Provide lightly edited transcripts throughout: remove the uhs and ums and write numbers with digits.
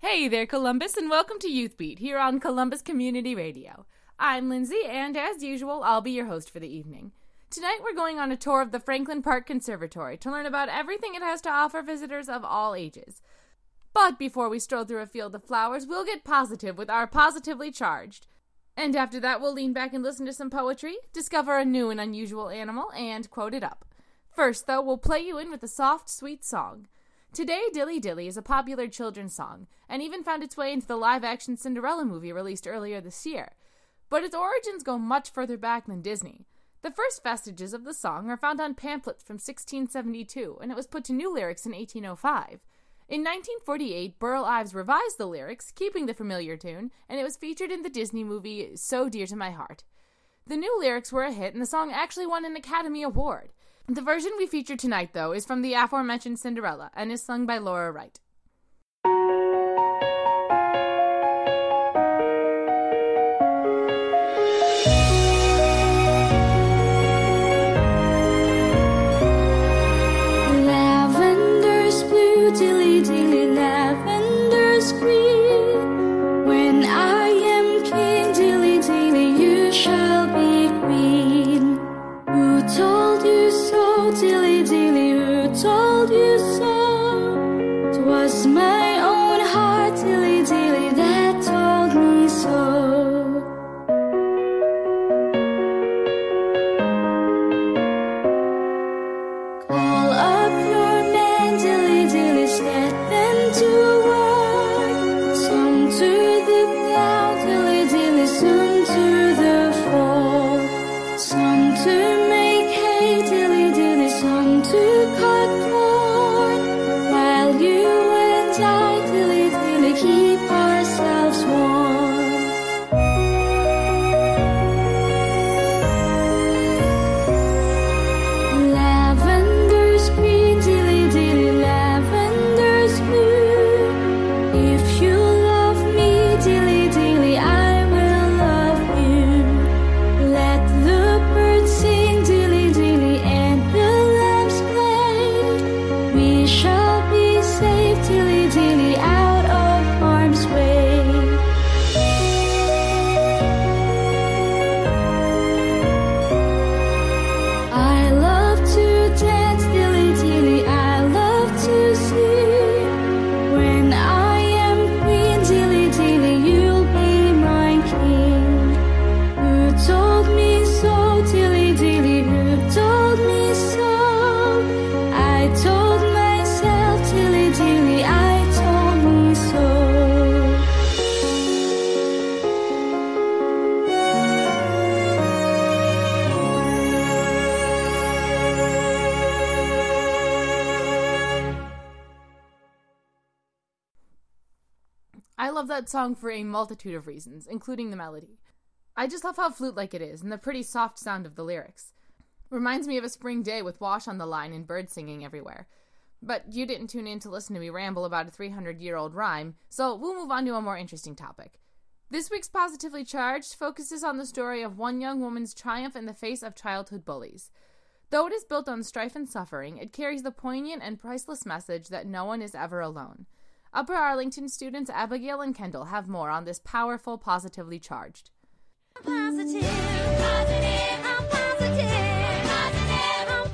Hey there, Columbus, and welcome to Youth Beat here on Columbus Community Radio. I'm Lindsay, and as usual, I'll be your host for the evening. Tonight we're going on a tour of the Franklin Park Conservatory to learn about everything it has to offer visitors of all ages. But before we stroll through a field of flowers, we'll get positive with our Positively Charged. And after that, we'll lean back and listen to some poetry, discover a new and unusual animal, and quote it up. First, though, we'll play you in with a soft, sweet song. Today, Dilly Dilly is a popular children's song, and even found its way into the live-action Cinderella movie released earlier this year. But its origins go much further back than Disney. The first vestiges of the song are found on pamphlets from 1672, and it was put to new lyrics in 1805. In 1948, Burl Ives revised the lyrics, keeping the familiar tune, and it was featured in the Disney movie So Dear to My Heart. The new lyrics were a hit, and the song actually won an Academy Award. The version we feature tonight, though, is from the aforementioned Cinderella, and is sung by Laura Wright. Lavender's blue, dilly dilly, lavender's green. When I am king, dilly dilly, you shall be queen. Who told you so, dilly dilly, who told you so? 'Twas my own heart, dilly dilly, that told me so. Call up your men, dilly dilly, set them to work. Some to the plow, dilly dilly, some to the fold. Some to make hay, dilly dilly, some to cut corn. While you and I, dilly dilly, keep ourselves warm. Lavender's green, dilly dilly, lavender's blue. If you love me, dilly dilly, I will love you. Let the birds sing, dilly dilly, and the lambs play. We shall be safe, dilly dilly, out of harm's way. I love to dance, dilly dilly, I love to sing. When I am queen, dilly dilly, you'll be my king. Who told me so, dilly dilly, who told me so? I told myself, dilly dilly, I told me so. I love that song for a multitude of reasons, including the melody. I just love how flute-like it is, and the pretty soft sound of the lyrics. Reminds me of a spring day with Wash on the line and birds singing everywhere. But you didn't tune in to listen to me ramble about a 300-year-old rhyme, so we'll move on to a more interesting topic. This week's Positively Charged focuses on the story of one young woman's triumph in the face of childhood bullies. Though it is built on strife and suffering, it carries the poignant and priceless message that no one is ever alone. Upper Arlington students Abigail and Kendall have more on this powerful Positively Charged. Positive, positive, I'm positive, positive, I'm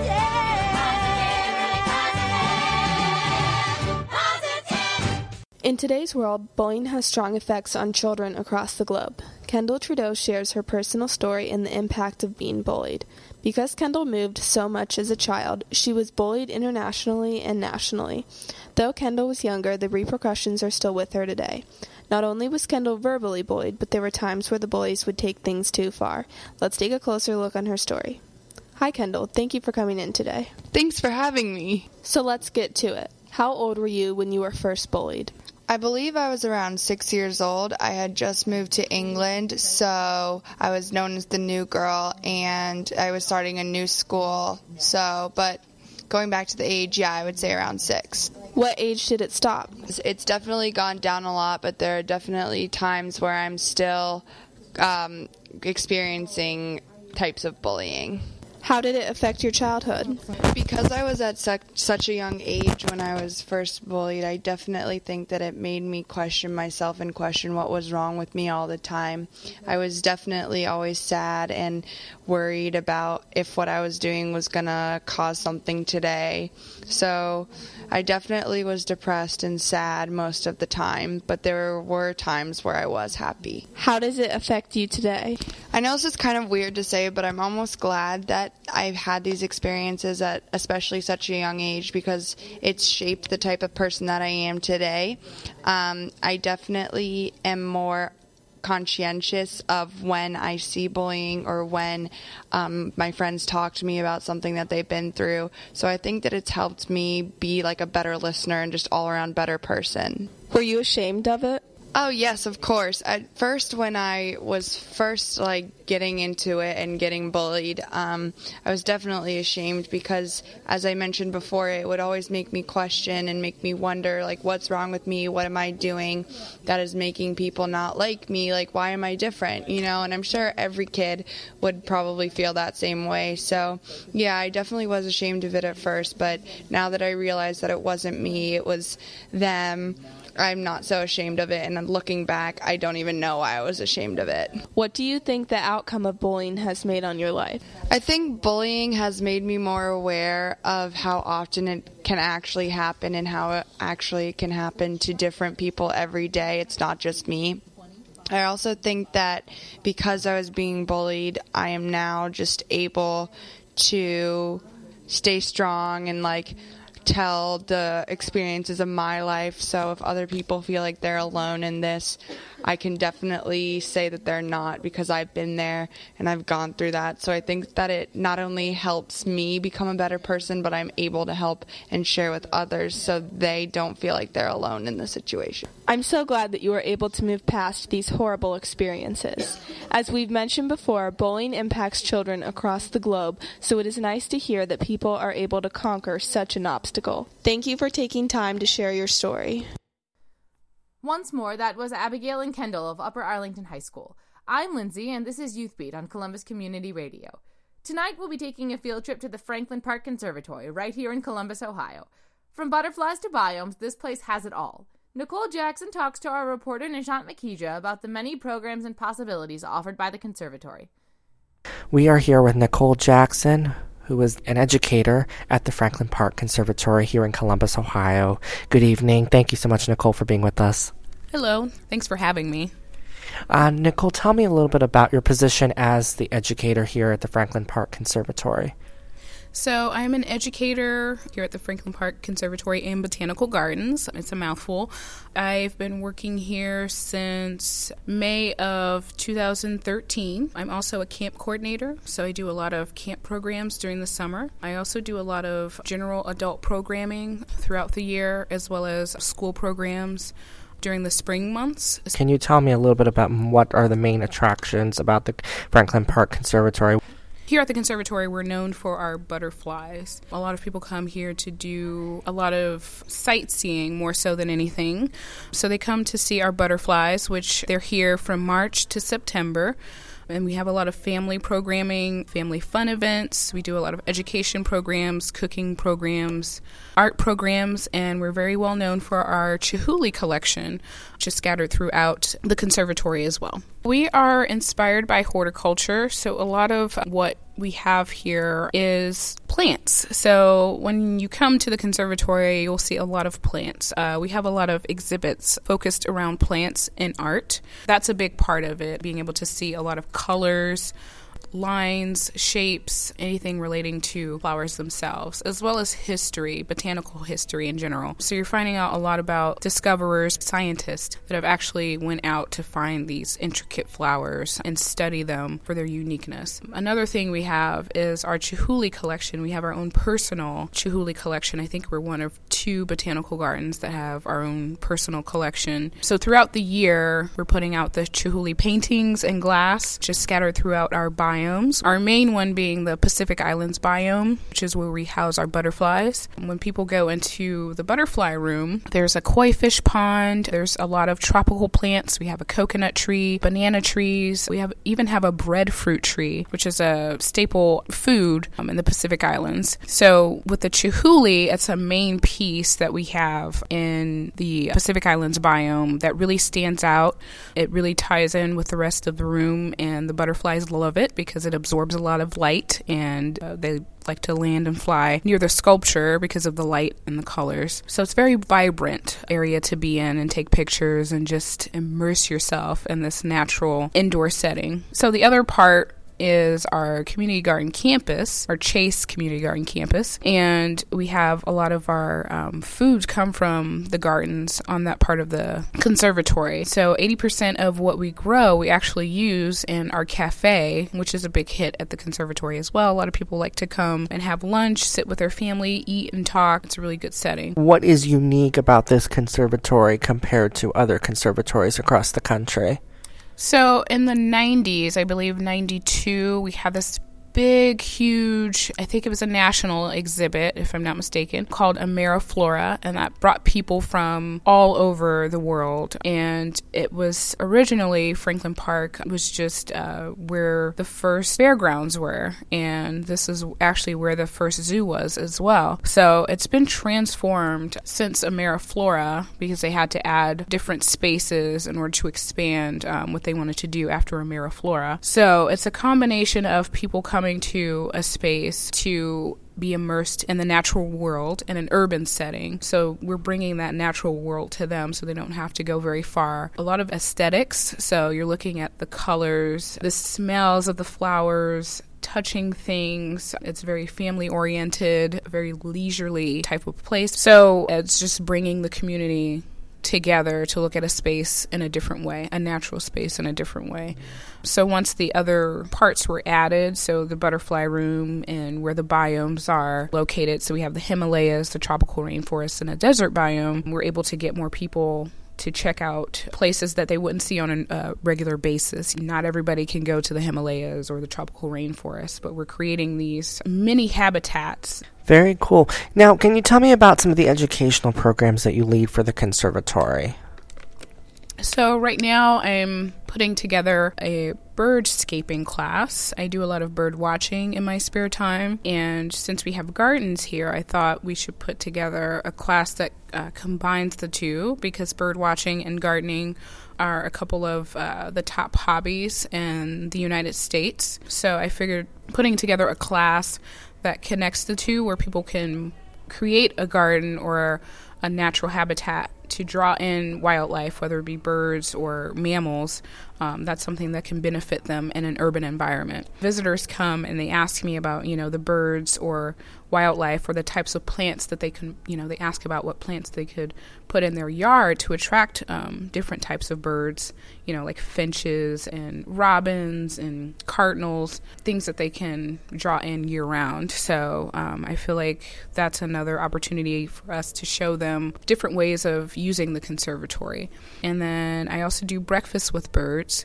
positive, positive. In today's world, bullying has strong effects on children across the globe. Kendall Trudeau shares her personal story and the impact of being bullied. Because Kendall moved so much as a child, she was bullied internationally and nationally. Though Kendall was younger, the repercussions are still with her today. Not only was Kendall verbally bullied, but there were times where the bullies would take things too far. Let's take a closer look on her story. Hi Kendall, thank you for coming in today. Thanks for having me. So let's get to it. How old were you when you were first bullied? I believe I was around 6 years old. I had just moved to England, so I was known as the new girl, and I was starting a new school. But going back to the age, I would say around 6. What age did it stop? It's definitely gone down a lot, but there are definitely times where I'm still experiencing types of bullying. How did it affect your childhood? Because I was at such a young age when I was first bullied, I definitely think that it made me question myself and question what was wrong with me all the time. I was definitely always sad and worried about if what I was doing was going to cause something today. So I definitely was depressed and sad most of the time, but there were times where I was happy. How does it affect you today? I know this is kind of weird to say, but I'm almost glad that I've had these experiences at especially such a young age because it's shaped the type of person that I am today. I definitely am more conscientious of when I see bullying or when my friends talk to me about something that they've been through. So I think that it's helped me be like a better listener and just all around better person. Were you ashamed of it? Oh, yes, of course. At first, when I was getting into it and getting bullied, I was definitely ashamed because, as I mentioned before, it would always make me question and make me wonder, like, what's wrong with me? What am I doing that is making people not like me? Like, why am I different? You know, and I'm sure every kid would probably feel that same way. So, yeah, I definitely was ashamed of it at first, but now that I realize that it wasn't me, it was them, I'm not so ashamed of it, and looking back, I don't even know why I was ashamed of it. What do you think the outcome of bullying has made on your life? I think bullying has made me more aware of how often it can actually happen and how it actually can happen to different people every day. It's not just me. I also think that because I was being bullied, I am now just able to stay strong and, like, tell the experiences of my life. So if other people feel like they're alone in this, I can definitely say that they're not because I've been there and I've gone through that. So I think that it not only helps me become a better person, but I'm able to help and share with others so they don't feel like they're alone in the situation. I'm so glad that you were able to move past these horrible experiences. As we've mentioned before, bullying impacts children across the globe, so it is nice to hear that people are able to conquer such an obstacle. Thank you for taking time to share your story. Once more, that was Abigail and Kendall of Upper Arlington High School. I'm Lindsay, and this is Youth Beat on Columbus Community Radio. Tonight, we'll be taking a field trip to the Franklin Park Conservatory, right here in Columbus, Ohio. From butterflies to biomes, this place has it all. Nicole Jackson talks to our reporter Nishant Makija about the many programs and possibilities offered by the conservatory. We are here with Nicole Jackson, who is an educator at the Franklin Park Conservatory here in Columbus, Ohio. Good evening. Thank you so much, Nicole, for being with us. Hello. Thanks for having me. Nicole, tell me a little bit about your position as the educator here at the Franklin Park Conservatory. So I'm an educator here at the Franklin Park Conservatory and Botanical Gardens. It's a mouthful. I've been working here since May of 2013. I'm also a camp coordinator, so I do a lot of camp programs during the summer. I also do a lot of general adult programming throughout the year, as well as school programs during the spring months. Can you tell me a little bit about what are the main attractions about the Franklin Park Conservatory? Here at the conservatory, we're known for our butterflies. A lot of people come here to do a lot of sightseeing, more so than anything. So they come to see our butterflies, which they're here from March to September. And we have a lot of family programming, family fun events. We do a lot of education programs, cooking programs, art programs, and we're very well known for our Chihuly collection, which is scattered throughout the conservatory as well. We are inspired by horticulture, so a lot of what we have here is plants. So when you come to the conservatory, you'll see a lot of plants. We have a lot of exhibits focused around plants and art. That's a big part of it, being able to see a lot of colors, lines, shapes, anything relating to flowers themselves, as well as history, botanical history in general. So you're finding out a lot about discoverers, scientists that have actually went out to find these intricate flowers and study them for their uniqueness. Another thing we have is our Chihuly collection. We have our own personal Chihuly collection. I think we're one of 2 botanical gardens that have our own personal collection. So throughout the year, we're putting out the Chihuly paintings and glass just scattered throughout our biomes biomes. Our main one being the Pacific Islands biome, which is where we house our butterflies. When people go into the butterfly room, there's a koi fish pond. There's a lot of tropical plants. We have a coconut tree, banana trees. We even have a breadfruit tree, which is a staple food in the Pacific Islands. So with the chihuly, it's a main piece that we have in the Pacific Islands biome that really stands out. It really ties in with the rest of the room, and the butterflies love it because it absorbs a lot of light, and they like to land and fly near the sculpture because of the light and the colors. So it's a very vibrant area to be in and take pictures and just immerse yourself in this natural indoor setting. So the other part is our community garden campus, our Chase Community Garden Campus, and we have a lot of our foods come from the gardens on that part of the conservatory. So 80% of what we grow we actually use in our cafe, which is a big hit at the conservatory as well. A lot of people like to come and have lunch, sit with their family, eat and talk. It's a really good setting. What is unique about this conservatory compared to other conservatories across the country? So in the 90s, I believe 92, we had this big, huge, I think it was a national exhibit, if I'm not mistaken, called Ameriflora, and that brought people from all over the world. And it was originally, Franklin Park was just where the first fairgrounds were, and this is actually where the first zoo was as well. So it's been transformed since Ameriflora because they had to add different spaces in order to expand what they wanted to do after Ameriflora. So it's a combination of people coming to a space to be immersed in the natural world in an urban setting. So we're bringing that natural world to them so they don't have to go very far. A lot of aesthetics. So you're looking at the colors, the smells of the flowers, touching things. It's very family oriented, very leisurely type of place. So it's just bringing the community together to look at a space in a different way, a natural space in a different way. So once the other parts were added, so the butterfly room and where the biomes are located, so we have the Himalayas, the tropical rainforest, and a desert biome, we're able to get more people to check out places that they wouldn't see on a regular basis. Not everybody can go to the Himalayas or the tropical rainforest, but we're creating these mini habitats. Very cool. Now, can you tell me about some of the educational programs that you lead for the conservatory? So right now I'm putting together a birdscaping class. I do a lot of bird watching in my spare time, and since we have gardens here, I thought we should put together a class that combines the two, because bird watching and gardening are a couple of the top hobbies in the United States. So I figured putting together a class that connects the two, where people can create a garden or a natural habitat to draw in wildlife, whether it be birds or mammals. That's something that can benefit them in an urban environment. Visitors come and they ask me about, the birds or wildlife or the types of plants that they can, they ask about what plants they could put in their yard to attract different types of birds, like finches and robins and cardinals, things that they can draw in year round. So I feel like that's another opportunity for us to show them different ways of using the conservatory. And then I also do breakfast with birds.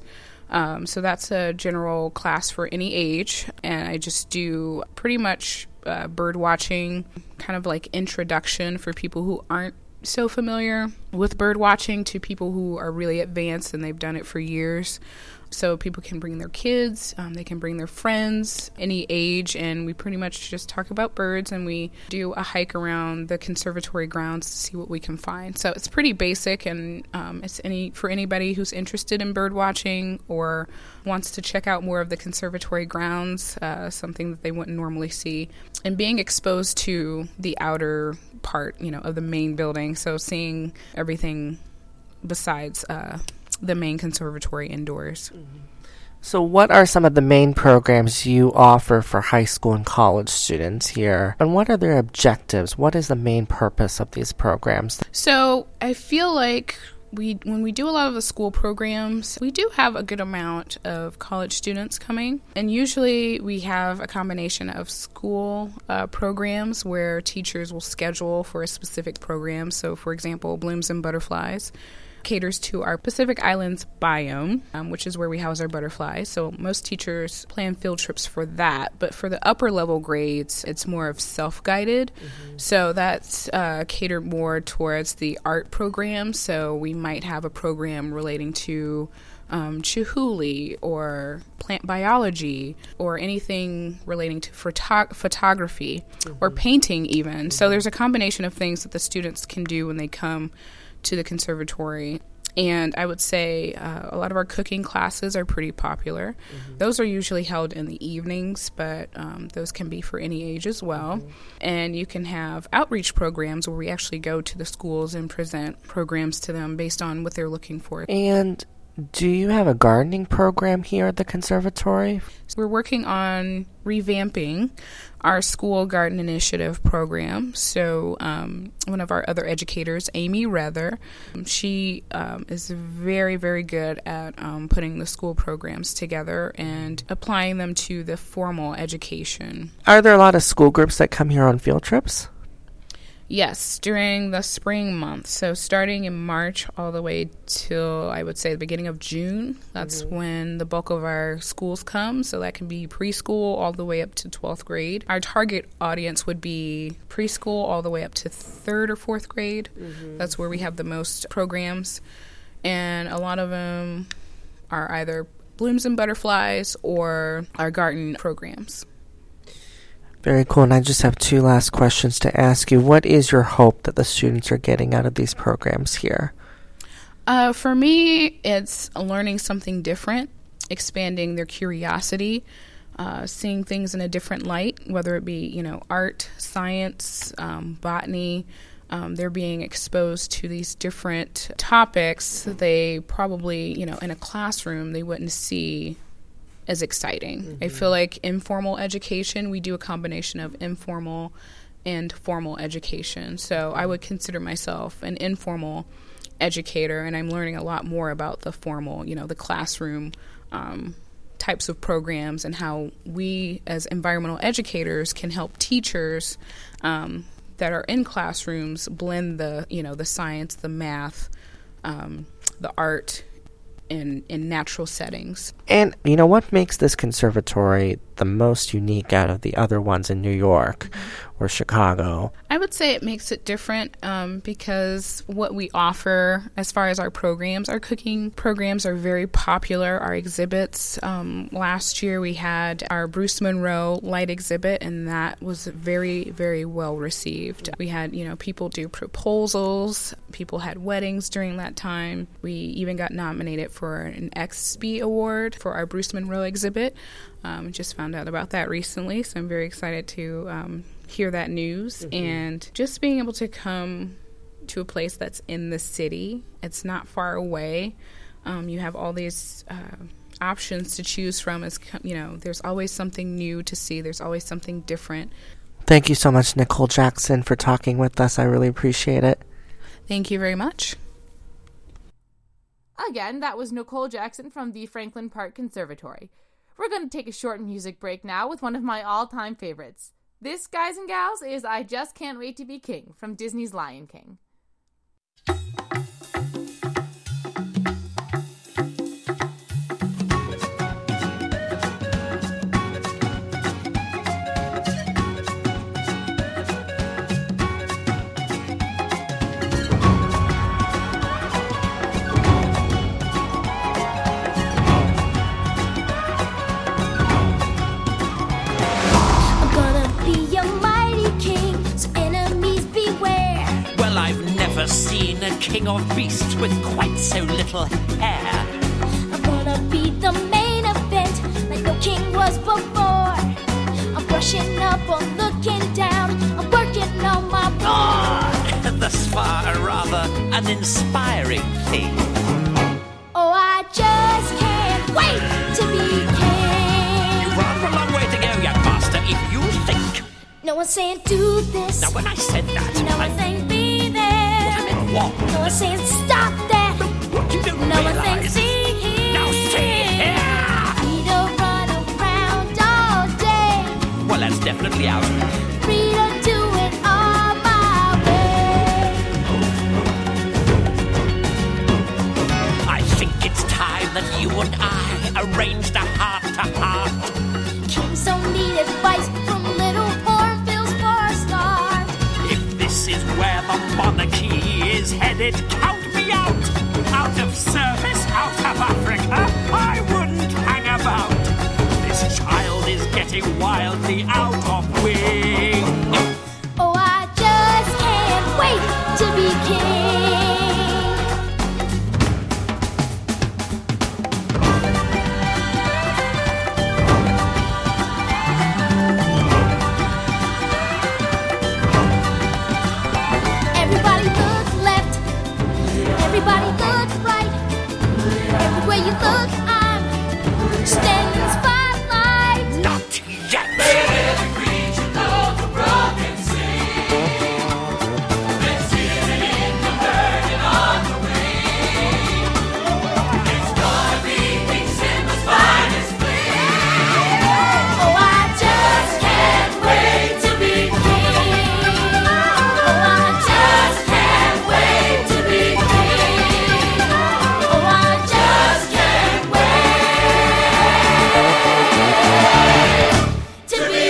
So that's a general class for any age, and I just do pretty much bird watching, kind of like introduction for people who aren't so familiar with bird watching to people who are really advanced and they've done it for years. So people can bring their kids, they can bring their friends, any age, and we pretty much just talk about birds, and we do a hike around the conservatory grounds to see what we can find. So it's pretty basic, and it's for anybody who's interested in bird watching or wants to check out more of the conservatory grounds, something that they wouldn't normally see, and being exposed to the outer part, of the main building. So seeing everything besides the main conservatory indoors. So what are some of the main programs you offer for high school and college students here? And what are their objectives? What is the main purpose of these programs? So I feel like when we do a lot of the school programs, we do have a good amount of college students coming. And usually we have a combination of school programs where teachers will schedule for a specific program. So, for example, Blooms and Butterflies. caters to our Pacific Islands biome, which is where we house our butterflies. So most teachers plan field trips for that. But for the upper level grades, it's more of self-guided. So that's catered more towards the art program. So we might have a program relating to Chihuly or plant biology or anything relating to photography or painting even. So there's a combination of things that the students can do when they come to the conservatory. And I would say a lot of our cooking classes are pretty popular. Those are usually held in the evenings, but those can be for any age as well. And you can have outreach programs where we actually go to the schools and present programs to them based on what they're looking for. And do you have a gardening program here at the conservatory? We're working on revamping our school garden initiative program. So one of our other educators, Amy Rether, she is very, very good at putting the school programs together and applying them to the formal education. Are there a lot of school groups that come here on field trips? Yes, during the spring months. So starting in March all the way till, I would say, the beginning of June. That's when the bulk of our schools come. So that can be preschool all the way up to 12th grade. Our target audience would be preschool all the way up to 3rd or 4th grade. That's where we have the most programs. And a lot of them are either Blooms and Butterflies or our garden programs. Very cool. And I just have 2 last questions to ask you. What is your hope that the students are getting out of these programs here? For me, it's learning something different, expanding their curiosity, seeing things in a different light, whether it be, art, science, botany. They're being exposed to these different topics that they probably, in a classroom, they wouldn't see as exciting. I feel like informal education, we do a combination of informal and formal education. So I would consider myself an informal educator, and I'm learning a lot more about the formal, the classroom types of programs and how we as environmental educators can help teachers that are in classrooms blend the, the science, the math, the art, in natural settings. And, what makes this conservatory the most unique out of the other ones in New York or Chicago? I would say it makes it different because what we offer as far as our programs, our cooking programs are very popular. Our exhibits, last year we had our Bruce Monroe light exhibit, and that was very, very well received. We had, people do proposals, people had weddings during that time. We even got nominated for an XB award for our Bruce Monroe exhibit. Just found out about that recently, so I'm very excited to hear that news. And just being able to come to a place that's in the city, it's not far away. You have all these options to choose from. As there's always something new to see. There's always something different. Thank you so much, Nicole Jackson, for talking with us. I really appreciate it. Thank you very much. Again, that was Nicole Jackson from the Franklin Park Conservatory. We're going to take a short music break now with one of my all-time favorites. This, guys and gals, is I Just Can't Wait to Be King from Disney's Lion King. Seen a king of beasts with quite so little hair. I'm gonna be the main event like no king was before. I'm brushing up on looking down. I'm working on my roar. Thus far, a rather uninspiring thing. Oh, I just can't wait to be king. You've rather a long way to go, young master, if you think. No one's saying do this. Now, when I said that, no one's saying be there. What? No one's saying stop that. What you don't no realize. One's saying see here. Now see here. Free to run around all day. Well, that's definitely out. Free to do it all my way. it, count me out. Out of service, out of Africa, I wouldn't hang about. This child is getting wildly out of wing. Oh, I just can't wait to be king. Everybody look left, everybody look right. Everywhere you look, I'm standing in the spotlight. Not yet. Oh, I just can't wait to be king. Oh, I just can't wait to be king. Oh, I just can't wait to be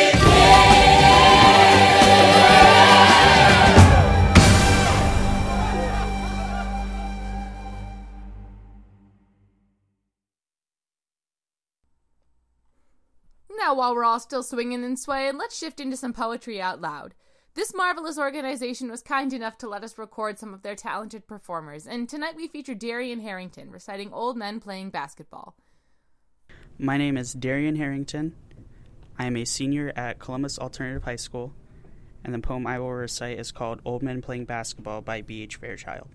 Now, while we're all still swinging and swaying, let's shift into some poetry out loud. This marvelous organization was kind enough to let us record some of their talented performers, and tonight we feature Darian Harrington reciting Old Men Playing Basketball. My name is Darian Harrington. I am a senior at Columbus Alternative High School, and the poem I will recite is called Old Men Playing Basketball by B.H. Fairchild.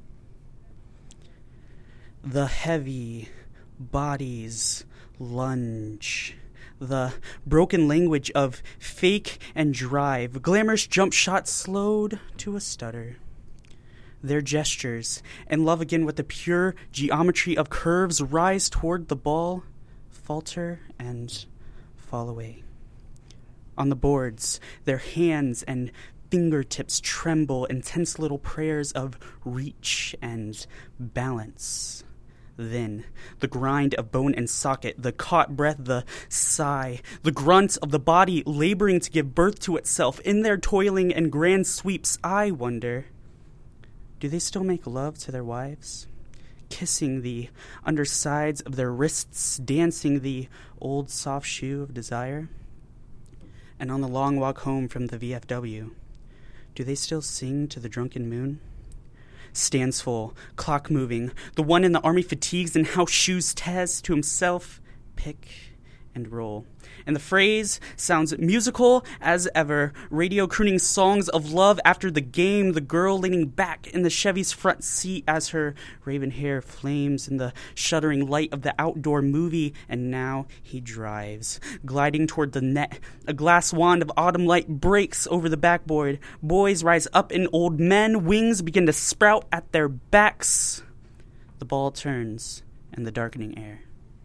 The heavy bodies lunge. The broken language of fake and drive. Glamorous jump shots slowed to a stutter. Their gestures, and love again with the pure geometry of curves, rise toward the ball, falter, and fall away. On the boards, their hands and fingertips tremble, intense little prayers of reach and balance. Then, the grind of bone and socket, the caught breath, the sigh, the grunt of the body laboring to give birth to itself. In their toiling and grand sweeps, I wonder, do they still make love to their wives? Kissing the undersides of their wrists, dancing the old soft shoe of desire? And on the long walk home from the VFW, do they still sing to the drunken moon? Stands full, clock moving, the one in the army fatigues and house shoes tests to himself, pick and roll. And the phrase sounds musical as ever, radio crooning songs of love after the game, the girl leaning back in the Chevy's front seat as her raven hair flames in the shuddering light of the outdoor movie, and now he drives, gliding toward the net. A glass wand of autumn light breaks over the backboard. Boys rise up in old men, wings begin to sprout at their backs. The ball turns in the darkening air.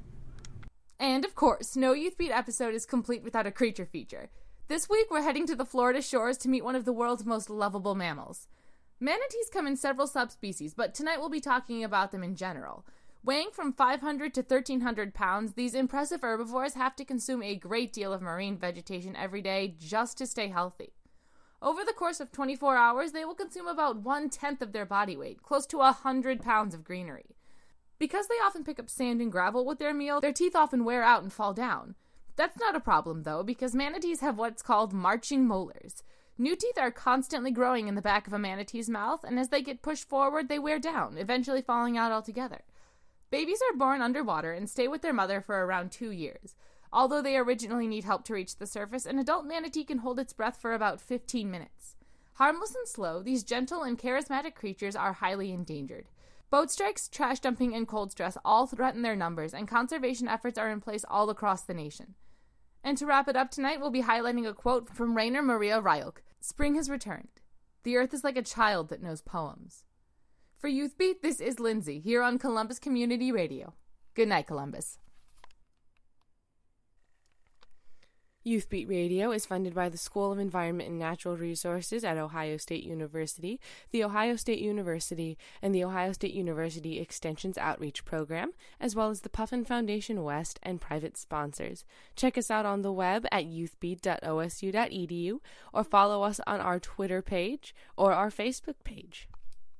And of course, no Youth Beat episode is complete without a creature feature. This week we're heading to the Florida shores to meet one of the world's most lovable mammals. Manatees come in several subspecies, but tonight we'll be talking about them in general. Weighing from 500 to 1,300 pounds, these impressive herbivores have to consume a great deal of marine vegetation every day just to stay healthy. Over the course of 24 hours, they will consume about 1/10 of their body weight, close to 100 pounds of greenery. Because they often pick up sand and gravel with their meal, their teeth often wear out and fall down. That's not a problem, though, because manatees have what's called marching molars. New teeth are constantly growing in the back of a manatee's mouth, and as they get pushed forward, they wear down, eventually falling out altogether. Babies are born underwater and stay with their mother for around 2 years. Although they originally need help to reach the surface, an adult manatee can hold its breath for about 15 minutes. Harmless and slow, these gentle and charismatic creatures are highly endangered. Boat strikes, trash dumping, and cold stress all threaten their numbers, and conservation efforts are in place all across the nation. And to wrap it up tonight, we'll be highlighting a quote from Rainer Maria Rilke. Spring has returned. The earth is like a child that knows poems. For Youth Beat, this is Lindsay, here on Columbus Community Radio. Good night, Columbus. Youth Beat Radio is funded by the School of Environment and Natural Resources at Ohio State University, The Ohio State University, and the Ohio State University Extension's Outreach Program, as well as the Puffin Foundation West and private sponsors. Check us out on the web at youthbeat.osu.edu or follow us on our Twitter page or our Facebook page.